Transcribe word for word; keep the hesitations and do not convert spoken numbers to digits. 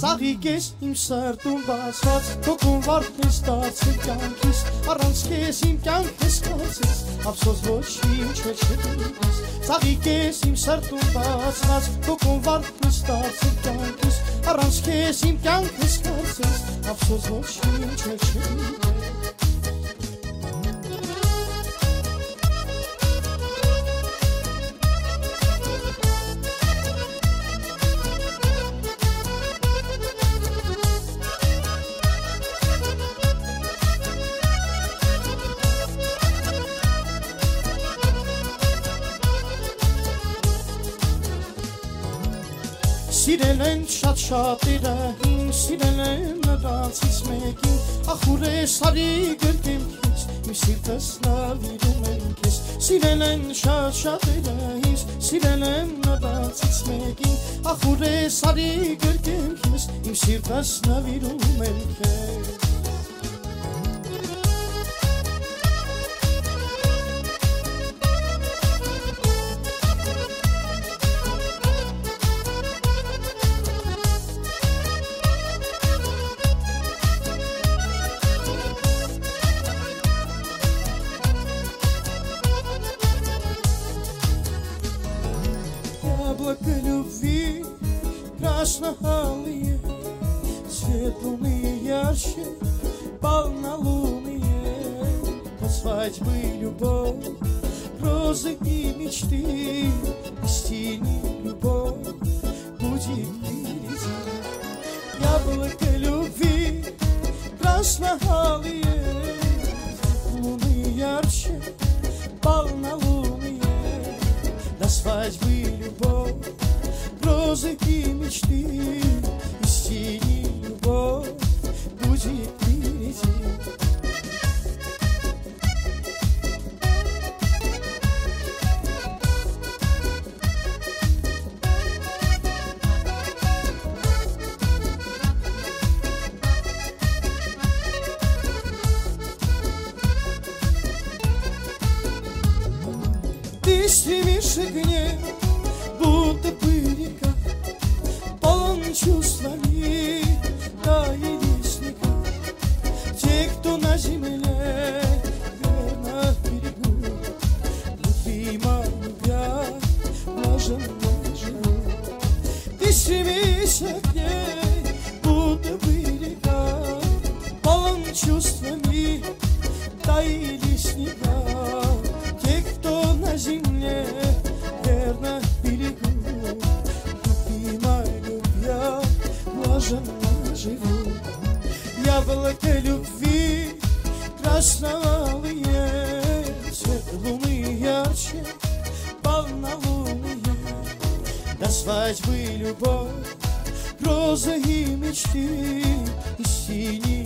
Ծաղիկես իմ սրտում բացված Թոքում վարդես դարձել կյանքիս Առանց քեզ իմ կյանքես կացես Ափսոս ոչինչ էլ չդիմես Ծաղիկես իմ սրտում բացված Թոքում վարդես դարձել կյանքիս Առանց քեզ իմ կյանքես կացես Ափսոս ոչինչ էլ չդիմես Սիրել են շատ-շատ իրահին, սիրել են նրանցից մեկին Ախուր ես արի գրկեմ քեզ, իմ սիրտս նավիրում եմ քեզ Սիրել են շատ-շատ իրահին, սիրել են նրանցից մեկին Ախուր ես արի գրկեմ քեզ, իմ սիրտս նավիրում եմ քեզ Яблоко любви красно-алые, цвет луны ярче полнолуние. До свадьбы любовь, розы и мечты, из тени любовь будет впереди. Яблоко любви красно-алые, луны ярче полнолуние. До свадьбы любовь, розы и мечты, из тени любовь будет впереди. Ты стремишься к ней, будто пыльника, полон чувствами, да и лесника. Те, кто на земле, верно берегут, любимая любя, блаженно живут. Ты стремишься к ней, будто пыльника, полон чувствами, да и лесника. Те, кто на земле, верно берегут, любимая любя, блаженно живут. Яблоко любви красно-алые, цвет луны ярче полнолуние. До свадьбы любовь, розы и мечты, из синей